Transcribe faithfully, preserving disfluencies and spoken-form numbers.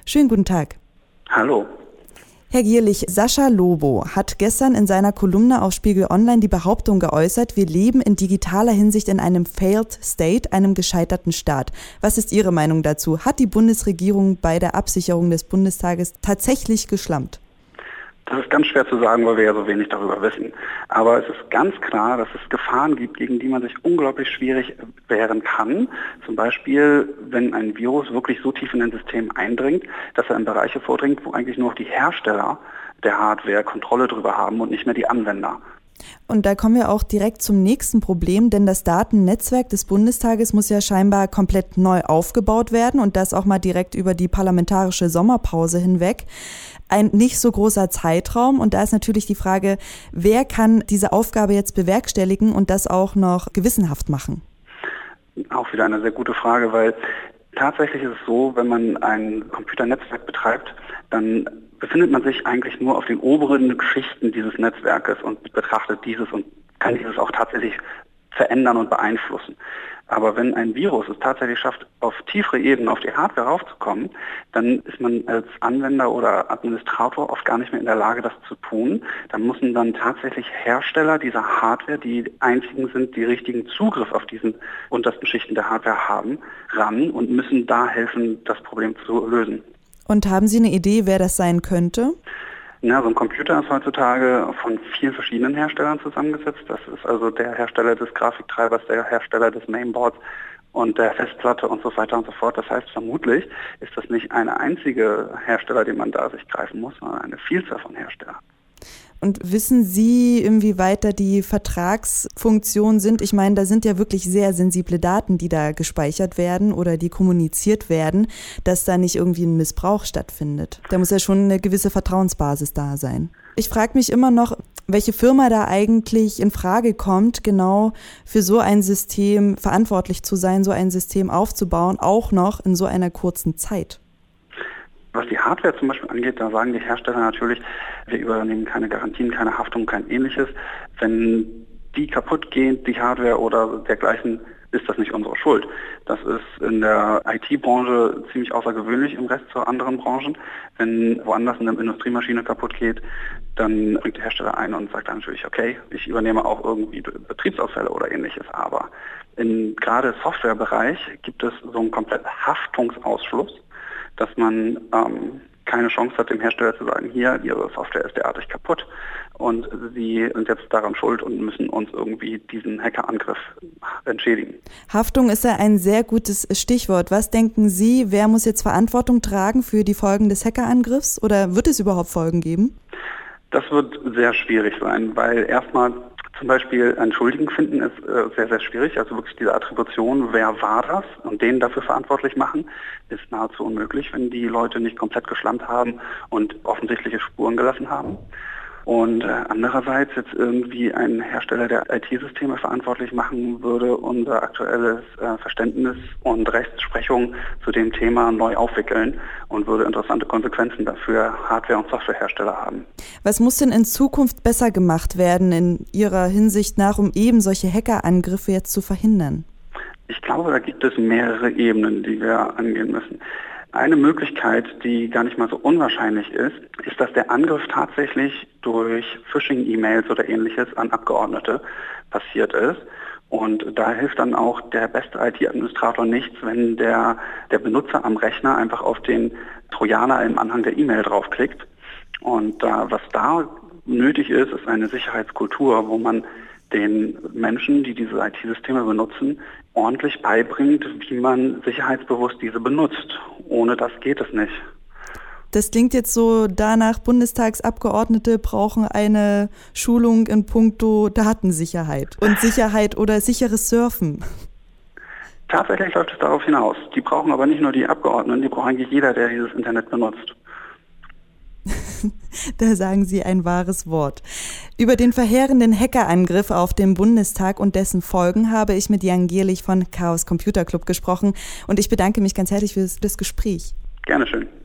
Schönen guten Tag. Hallo. Herr Gierlich, Sascha Lobo hat gestern in seiner Kolumne auf Spiegel Online die Behauptung geäußert, wir leben in digitaler Hinsicht in einem failed state, einem gescheiterten Staat. Was ist Ihre Meinung dazu? Hat die Bundesregierung bei der Absicherung des Bundestages tatsächlich geschlampt? Das ist ganz schwer zu sagen, weil wir ja so wenig darüber wissen. Aber es ist ganz klar, dass es Gefahren gibt, gegen die man sich unglaublich schwierig wehren kann. Zum Beispiel, wenn ein Virus wirklich so tief in ein System eindringt, dass er in Bereiche vordringt, wo eigentlich nur noch die Hersteller der Hardware Kontrolle drüber haben und nicht mehr die Anwender. Und da kommen wir auch direkt zum nächsten Problem, denn das Datennetzwerk des Bundestages muss ja scheinbar komplett neu aufgebaut werden und das auch mal direkt über die parlamentarische Sommerpause hinweg. Ein nicht so großer Zeitraum und da ist natürlich die Frage, wer kann diese Aufgabe jetzt bewerkstelligen und das auch noch gewissenhaft machen? Auch wieder eine sehr gute Frage, weil tatsächlich ist es so, wenn man ein Computernetzwerk betreibt, dann befindet man sich eigentlich nur auf den oberen Schichten dieses Netzwerkes und betrachtet dieses und kann dieses auch tatsächlich verändern und beeinflussen. Aber wenn ein Virus es tatsächlich schafft, auf tiefere Ebenen auf die Hardware raufzukommen, dann ist man als Anwender oder Administrator oft gar nicht mehr in der Lage, das zu tun. Da müssen dann tatsächlich Hersteller dieser Hardware, die einzigen sind, die richtigen Zugriff auf diesen untersten Schichten der Hardware haben, ran und müssen da helfen, das Problem zu lösen. Und haben Sie eine Idee, wer das sein könnte? Ja, so ein Computer ist heutzutage von vielen verschiedenen Herstellern zusammengesetzt. Das ist also der Hersteller des Grafiktreibers, der Hersteller des Mainboards und der Festplatte und so weiter und so fort. Das heißt, vermutlich ist das nicht eine einzige Hersteller, den man da sich greifen muss, sondern eine Vielzahl von Herstellern. Und wissen Sie, inwieweit da die Vertragsfunktionen sind? Ich meine, da sind ja wirklich sehr sensible Daten, die da gespeichert werden oder die kommuniziert werden, dass da nicht irgendwie ein Missbrauch stattfindet. Da muss ja schon eine gewisse Vertrauensbasis da sein. Ich frage mich immer noch, welche Firma da eigentlich in Frage kommt, genau für so ein System verantwortlich zu sein, so ein System aufzubauen, auch noch in so einer kurzen Zeit. Was die Hardware zum Beispiel angeht, da sagen die Hersteller natürlich, wir übernehmen keine Garantien, keine Haftung, kein Ähnliches. Wenn die kaputt gehen, die Hardware oder dergleichen, ist das nicht unsere Schuld. Das ist in der I T-Branche ziemlich außergewöhnlich im Rest zu anderen Branchen. Wenn woanders eine Industriemaschine kaputt geht, dann bringt der Hersteller ein und sagt dann natürlich, okay, ich übernehme auch irgendwie Betriebsausfälle oder Ähnliches. Aber in gerade Softwarebereich gibt es so einen kompletten Haftungsausschluss, dass man ähm, keine Chance hat, dem Hersteller zu sagen, hier, Ihre Software ist derartig kaputt und Sie sind jetzt daran schuld und müssen uns irgendwie diesen Hackerangriff entschädigen. Haftung ist ja ein sehr gutes Stichwort. Was denken Sie, wer muss jetzt Verantwortung tragen für die Folgen des Hackerangriffs oder wird es überhaupt Folgen geben? Das wird sehr schwierig sein, weil erstmal zum Beispiel einen Schuldigen finden ist äh, sehr, sehr schwierig. Also wirklich diese Attribution, wer war das und den dafür verantwortlich machen, ist nahezu unmöglich, wenn die Leute nicht komplett geschlampt haben und offensichtliche Spuren gelassen haben. Und äh, andererseits jetzt irgendwie ein Hersteller der I T-Systeme verantwortlich machen würde, unser aktuelles äh, Verständnis und Rechtsprechung zu dem Thema neu aufwickeln und würde interessante Konsequenzen dafür Hardware- und Softwarehersteller haben. Was muss denn in Zukunft besser gemacht werden in Ihrer Hinsicht nach, um eben solche Hackerangriffe jetzt zu verhindern? Ich glaube, da gibt es mehrere Ebenen, die wir angehen müssen. Eine Möglichkeit, die gar nicht mal so unwahrscheinlich ist, ist, dass der Angriff tatsächlich durch Phishing-E-Mails oder Ähnliches an Abgeordnete passiert ist. Und da hilft dann auch der beste I T-Administrator nichts, wenn der, der Benutzer am Rechner einfach auf den Trojaner im Anhang der E-Mail draufklickt. Und äh, was da nötig ist, ist eine Sicherheitskultur, wo man den Menschen, die diese I T-Systeme benutzen, ordentlich beibringt, wie man sicherheitsbewusst diese benutzt. Ohne das geht es nicht. Das klingt jetzt so danach, Bundestagsabgeordnete brauchen eine Schulung in puncto Datensicherheit und Sicherheit oder sicheres Surfen. Tatsächlich läuft es darauf hinaus. Die brauchen aber nicht nur die Abgeordneten, die braucht eigentlich jeder, der dieses Internet benutzt. Da sagen Sie ein wahres Wort. Über den verheerenden Hackerangriff auf den Bundestag und dessen Folgen habe ich mit Jan Gierlich von Chaos Computer Club gesprochen und ich bedanke mich ganz herzlich für das Gespräch. Gerne schön.